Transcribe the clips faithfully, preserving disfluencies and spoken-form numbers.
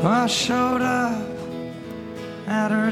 I showed up at her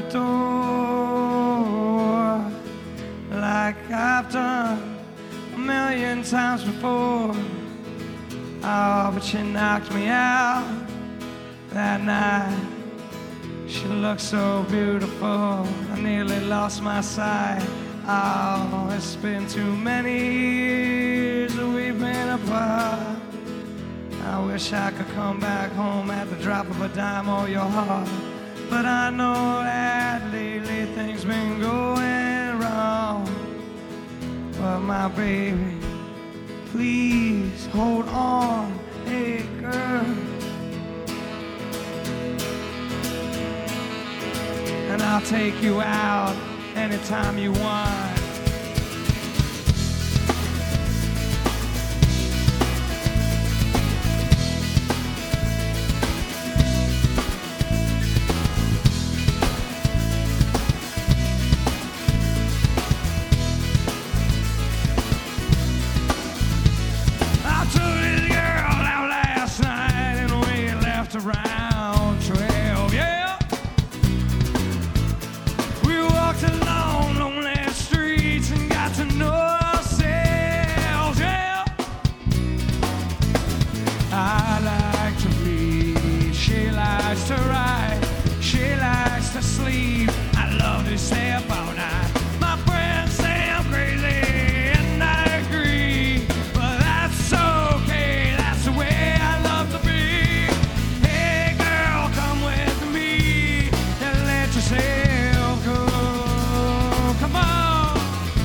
door like I've done a million times before. Oh, but she knocked me out that night. She looked so beautiful, I nearly lost my sight. Oh, it's been too many years that we've been apart. I wish I could come back home at the drop of a dime or your heart. But I know that lately things been going wrong. But my baby, please hold on, hey girl. And I'll take you out anytime you want. Around trail, yeah. We walked along lonely streets and got to know ourselves, yeah. I like to read, she likes to write, she likes to sleep. I love to stay up all night. My friends say I'm crazy, and I agree, but that's okay, that's the way I love to be. Yourself go, come on.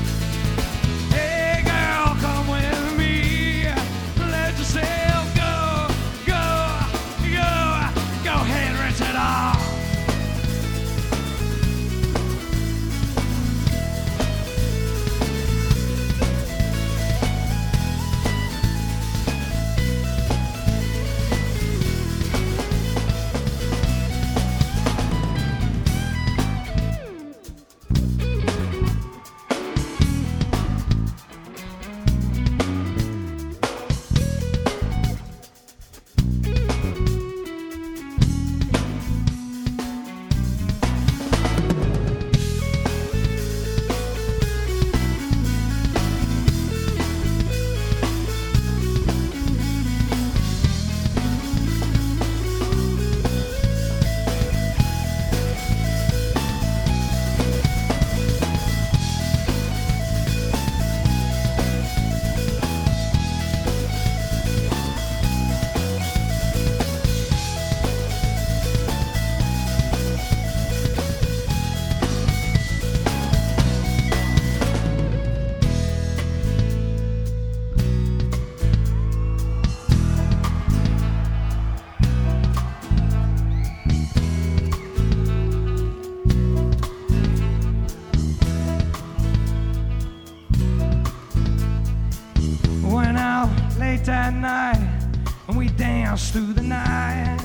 Hey girl, come with me. Let yourself go, go, go. Go ahead, rinse it off. That night, and we danced through the night.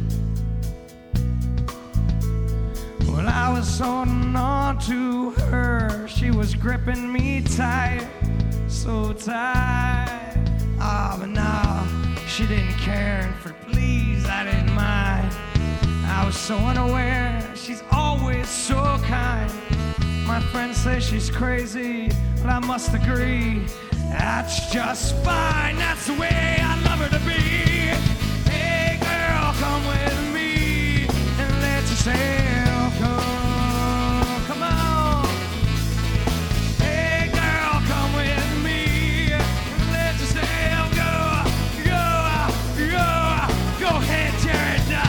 Well, I was holding on to her, she was gripping me tight, so tight. Ah, oh, but no, she didn't care, and for please, I didn't mind. I was so unaware, she's always so kind. My friends say she's crazy, but I must agree. That's just fine, that's the way I love her to be. Hey girl, come with me and let yourself go. Come on. Hey girl, come with me and let yourself go. Go, go, go ahead, tear it down.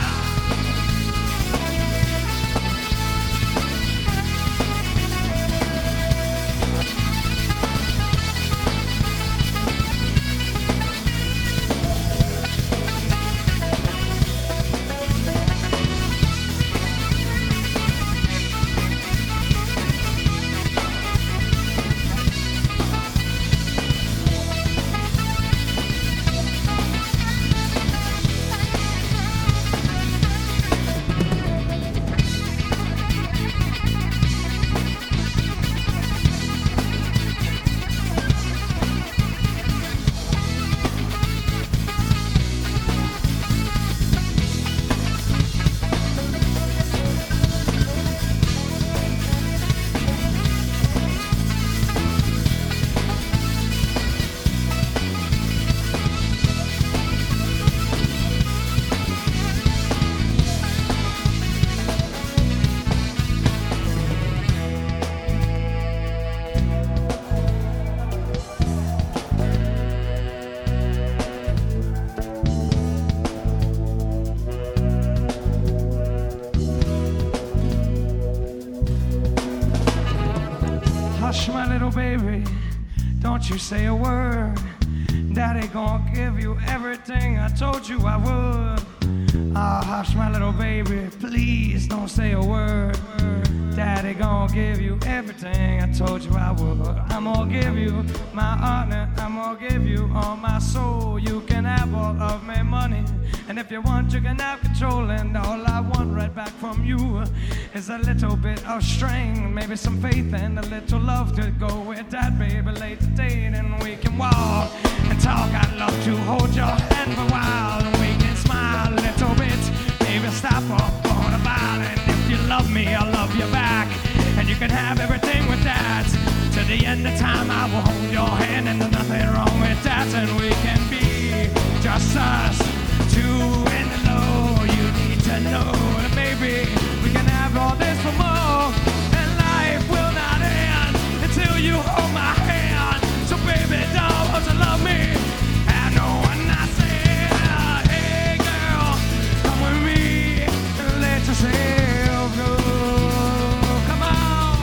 don't you say a word. Daddy gonna give you everything I told you I would. Ah, hush, my little baby, please don't say a word. Daddy gonna give you everything I told you I would. I'm gonna give you my honor, I'm gonna give you all my soul. You can have all of my money, and if you want, you can have control. And all I want right back from you is a little bit of strength, maybe some faith and a little love to go with that, baby. Late date and we can walk and talk. I'd love to hold your hand for a while, and we can smile a little bit. Baby, stop up on a while, and if you love me, I'll love you back, and you can have everything with that. To the end of time, I will hold your hand, and there's nothing wrong with that. And we can be just us, two in the low. You need to know that, baby, we can have all this for more, and life will not end until you hold my hand. So, baby, don't want to love me. I know when I say, hey, girl, come with me and let yourself go. Come on.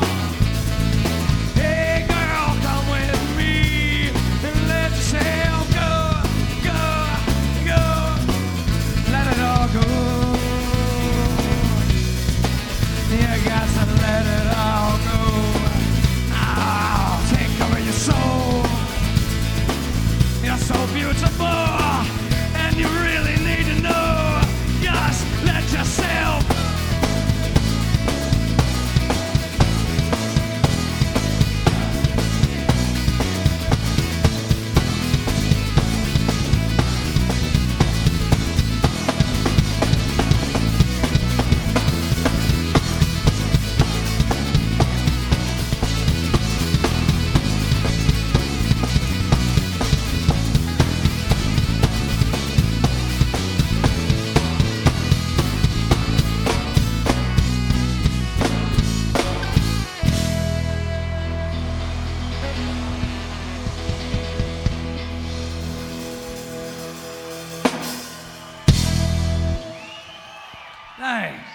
Hey, girl, come with me and let yourself go, go, go. Let it all go. You got to let it all go. Oh, take over your soul. You're so beautiful, and you really need to know. Just let yourself. Thanks.